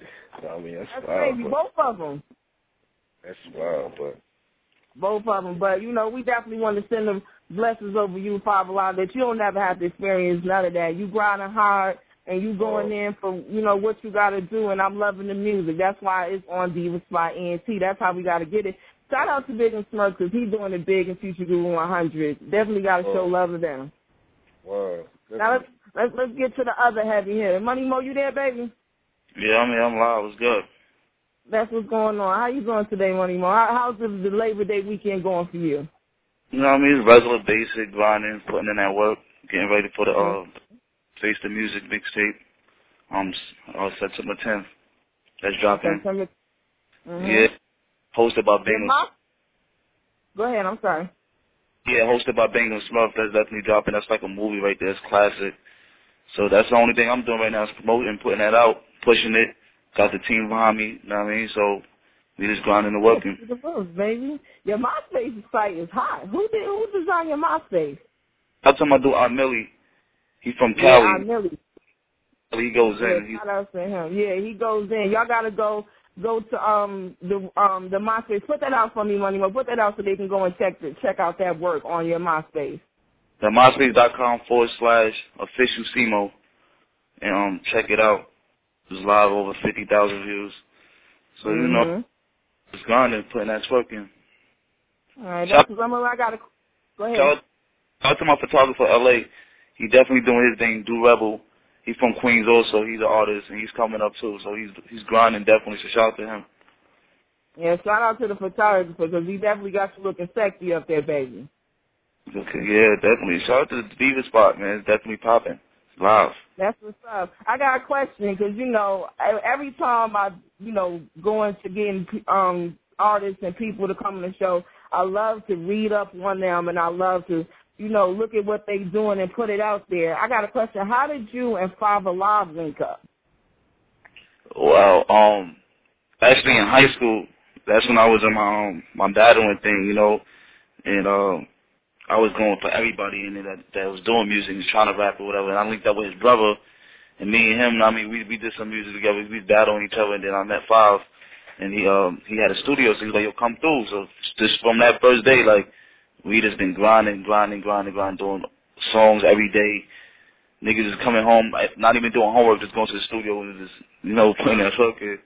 I mean, that's wild,
crazy. Both of them.
That's wild, but.
Both of them. But, you know, we definitely want to send them blessings over you, Five Alive, that you don't never have to experience none of that. You grinding hard and you going in for, you know, what you got to do, and I'm loving the music. That's why it's on Divas by ENT. That's how we got to get it. Shout out to Big and Smirk because he's doing it big in Future Guru 100. Definitely got to show love to them.
Wow.
Now let's get to the other heavy hitter. Money Mo, you there, baby?
Yeah, I'm live. What's good?
That's what's going on. How you doing today, Money Mo? How's the Labor Day weekend going for you?
You know what I mean? It's regular, basic, grinding, putting in that work, getting ready for the Face the Music mixtape. September 10th. That's dropping. Yeah. Hosted by Bingham.
Go ahead, I'm sorry.
Yeah, hosted by Bingham Smurf. That's definitely dropping. That's like a movie right there. It's classic. So that's the only thing I'm doing right now is promoting, putting that out, pushing it. Got the team behind me, you know what I mean? So we just grinding and working.
The books, baby. Your MySpace site is hot. Who designed your MySpace?
That's what I do. Millie. He's from Cali.
Yeah, Millie.
He goes in.
Shout out to him. Yeah, he goes in. Y'all gotta go to the MySpace. Put that out for me, Money Mo. Put that out so they can go and check out that work on your MySpace.
The MySpace.com/official Simo, and check it out. It's live, over 50,000 views. So you know, it's grinding, putting that work in.
All right, that's what I gotta go ahead.
Shout out to my photographer, LA. He definitely doing his thing. Do Rebel. He's from Queens also. He's an artist, and he's coming up too. So he's grinding definitely. So shout out to him.
Yeah, shout out to the photographer because he definitely got you looking sexy up there, baby.
Okay, yeah, definitely. Shout out to the Diva spot, man. It's definitely popping. It's live.
That's what's up. I got a question because, you know, every time I, you know, go into getting artists and people to come on the show, I love to read up on them and I love to, you know, look at what they doing and put it out there. I got a question. How did you and Five Alive link up?
Well, actually in high school, that's when I was in my battling thing, you know, and I was going for everybody in it that was doing music and trying to rap or whatever. And I linked up with his brother, and me and him, I mean, we did some music together. We battling each other, and then I met Five, and he had a studio, so he was like, yo, come through. So just from that first day, like, we just been grinding, doing songs every day. Niggas just coming home, not even doing homework, just going to the studio and just, you know, playing that fucking.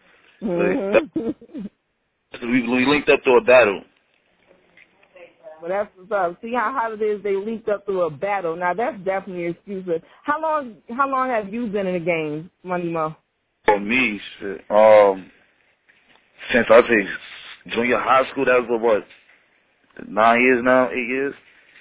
We linked up through a battle.
Well, that's what's up. See how hot it is? They linked up through a battle. Now that's definitely an excuse. How long have you been in the game, Money Mo?
For me, shit. Since I think junior high school, that was what 9 years now, 8 years.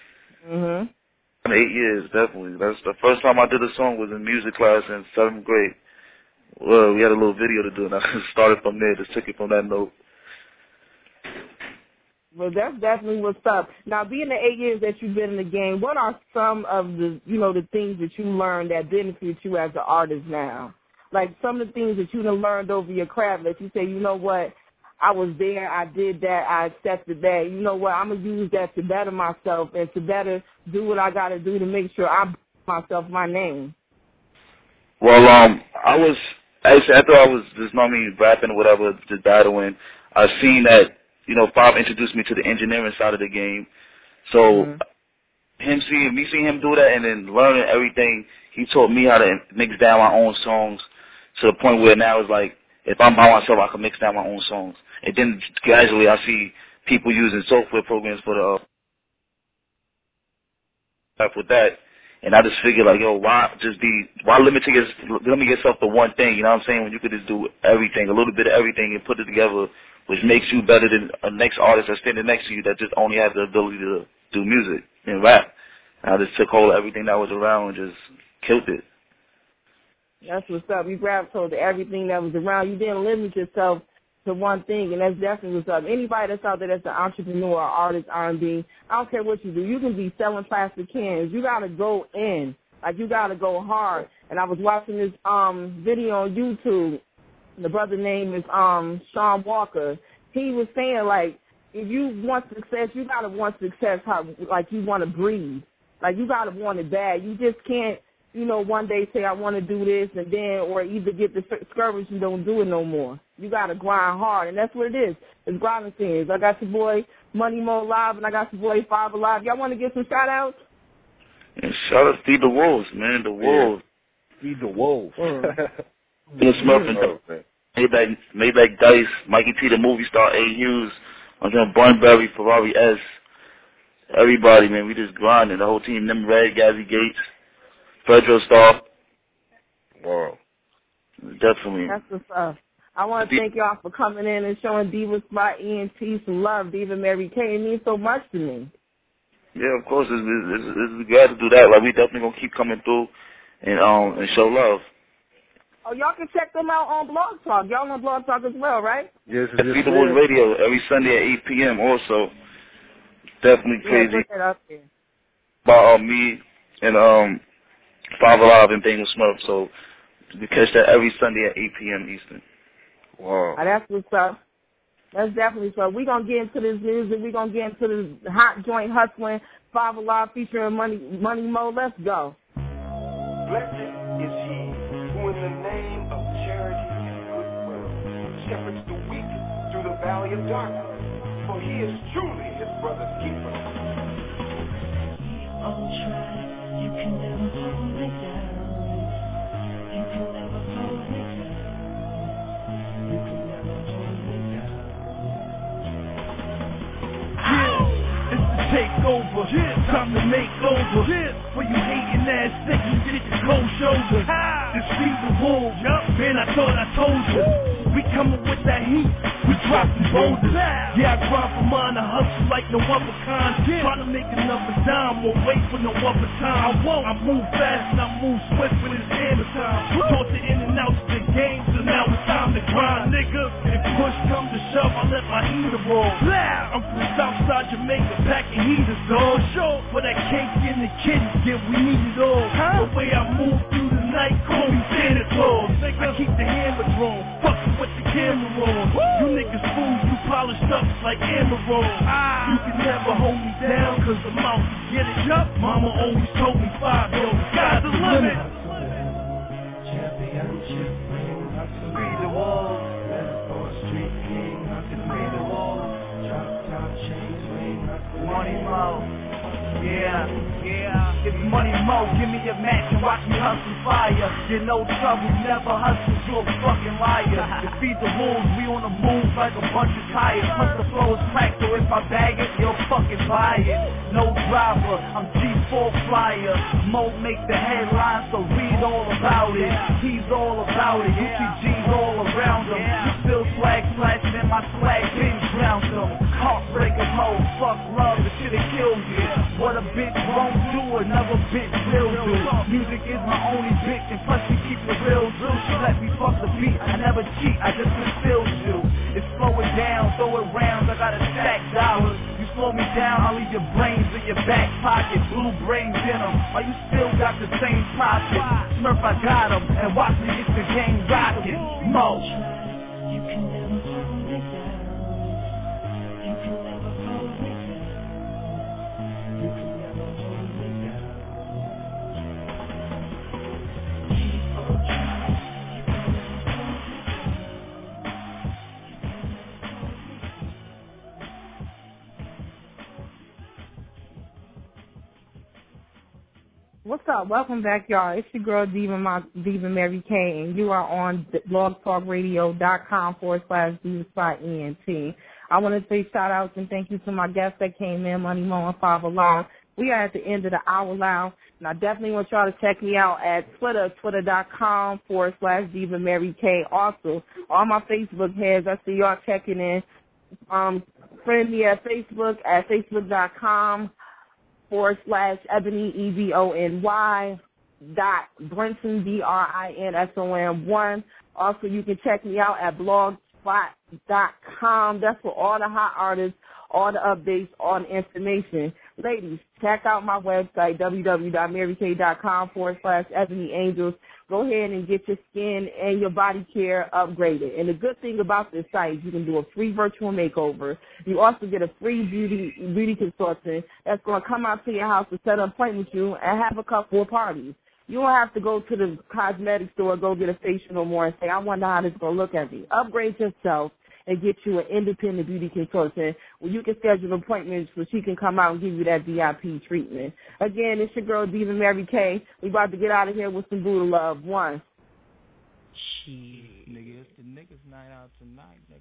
8 years, definitely. That's the first time I did a song was in music class in 7th grade. Well, we had a little video to do, and I started from there. Just took it from that note.
Well, that's definitely what's up. Now, being the 8 years that you've been in the game, what are some of the, the things that you learned that benefit you as an artist now? Like some of the things that you done learned over your craft that you say, you know what, I was there, I did that, I accepted that. You know what, I'm going to use that to better myself and to better do what I got to do to make sure I myself my name.
Well, I was, actually, after I was just normally rapping or whatever, just battling, I seen that, Bob introduced me to the engineering side of the game. So seeing him do that and then learning everything, he taught me how to mix down my own songs to the point where now it's like, if I'm by myself, I can mix down my own songs. And then gradually I see people using software programs for the with that. And I just figured like, yo, why limit yourself to one thing? You know what I'm saying? When you could just do everything, a little bit of everything and put it together, which makes you better than a next artist that's standing next to you that just only has the ability to do music and rap. And I just took hold of everything that was around and just killed it.
That's what's up. You grabbed hold of everything that was around. You didn't limit yourself to one thing, and that's definitely what's up. Anybody that's out there that's an entrepreneur or artist, R&B, I don't care what you do. You can be selling plastic cans. You got to go in. Like, you got to go hard. And I was watching this video on YouTube. The brother's name is Sean Walker. He was saying, like, if you want success, you got to want success like you want to breathe. Like, you got to want it bad. You just can't, one day say I want to do this and then, or either get discouraged and don't do it no more. You got to grind hard, and that's what it is. It's grinding things. I got your boy Money Mo Live, and I got your boy Five Alive. Y'all want to get some shout-outs?
And shout out to Feed the Wolves, man. The Wolves.
Yeah. Feed the Wolves.
Bill Smurf and Maybach Dice, Mikey T, the movie star, A. Hughes, Bunbury, Ferrari S. Everybody, man, we just grinding. The whole team, Nimrod, Gazzy Gates, Federal Star. Wow. Definitely.
That's what's up. I want to thank y'all for coming in and showing Diva Spot ENT some love. Diva Mary K. It means so much to me.
Yeah, of course. It's glad to do that. Like, we definitely going to keep coming through and show love.
Oh, y'all can check them out on Blog Talk. Y'all on Blog Talk as well, right?
Yes,
it's Feed the Wolves Radio every Sunday at 8 p.m. also. Definitely crazy.
Yeah, put that up there.
By me and Five Alive and Daniel Smurf. So you catch that every Sunday at 8 p.m. Eastern. Wow.
That's what's up. That's definitely so. We're going to get into this music. We're going to get into this hot joint hustling. Five Alive featuring Money Mo. Let's go.
Blessed is he who in the name of charity and goodwill shepherds the weak through the valley of darkness, for he is truly his brother's keeper.
All try, you can never hold me down. You can never hold me down. You can never hold me down.
It's the takeover, time to make over. For you hating ass niggas, get the cold shoulder. Just feed the wolves, man, I thought I told you. We coming with that heat, we dropping boulders. Yeah, I grind for mine, I hustle like no other kind. Trying to make another dime, or wait for no other time. I move fast and I move swift when it's hammer time. Taught the in and outs of the game, so now it's time to grind, nigga. If push comes to shove, I let my heater roll. I'm from Southside Jamaica, packing heaters, dog. For that cake and the kittens, yeah, we need it all. The way I move through the night, call me Santa Claus. I keep the hammer drawn, fucking with the camera on. You niggas fools, you polished up like Emerald. You can never hold me down, cause I'm out to get it. Mama always told me 5, yo, sky's the limit.
Championship ring, I can
Feed the wolves.
Metaphor street king, I can read the wolves. Drop top chain swing, I can
Money Mo. Yeah. It's Money Mo, give me a match and watch me hustle fire. You know trouble, never hustle, you a fucking liar. To feed the wolves, we on the move like a bunch of tires. Plus the flow is cracked, so if I bag it, you'll fucking buy it. No driver, I'm G4 flyer. Mo make the headlines, so read all about it. He's all about it, UPG's all around him. You still swag flashing and my swag been drowned him. Heartbreaker Mo, fuck love, the shit'll kill you. What a bitch won't do, another bitch will do. Music is my only bitch, and plus she keep it real true. She let me fuck the beat, I never cheat, I just fulfill you. It's slow it down, throw it round, I gotta stack dollars. slow me down, I'll leave your brains in your back pocket. Blue brains in them, or you still got the same profit. Smurf, I got them, and watch me get the game rockin'. Mo.
You can never hold me down. You can never hold me down. You can never hold me down. Keep on trying. You can never hold me down.
What's up? Welcome back, y'all. It's your girl, Diva Mary K, and you are on blogtalkradio.com/DivaSpotENT. I want to say shout outs and thank you to my guests that came in, Money Mo and Five Alarm. We are at the end of the hour now, and I definitely want y'all to check me out at Twitter, twitter.com/Diva Mary K. Also, all my Facebook heads, I see y'all checking in. Friend me at Facebook at facebook.com/Ebony EBONY .Brinson BRINSON1. Also, you can check me out at blogspot.com. That's for all the hot artists, all the updates, all the information. Ladies, check out my website, www.maryk.com/EbonyAngels. Go ahead and get your skin and your body care upgraded. And the good thing about this site is you can do a free virtual makeover. You also get a free beauty consultant that's going to come out to your house to set an appointment with you and have a couple of parties. You don't have to go to the cosmetic store, go get a facial no more and say, I wonder how this is going to look at me. Upgrade yourself and get you an independent beauty consultant where you can schedule appointments so she can come out and give you that VIP treatment. Again, it's your girl, Diva Mary K. We about to get out of here with some Buddha love. One.
Shit, nigga, it's the niggas' night out tonight, nigga.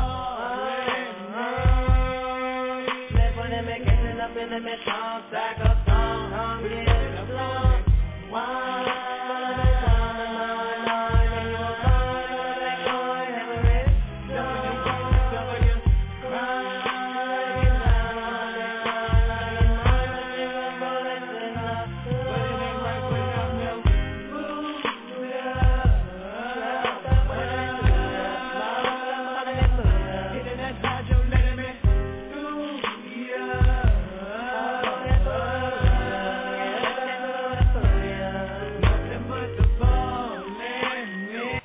Sack up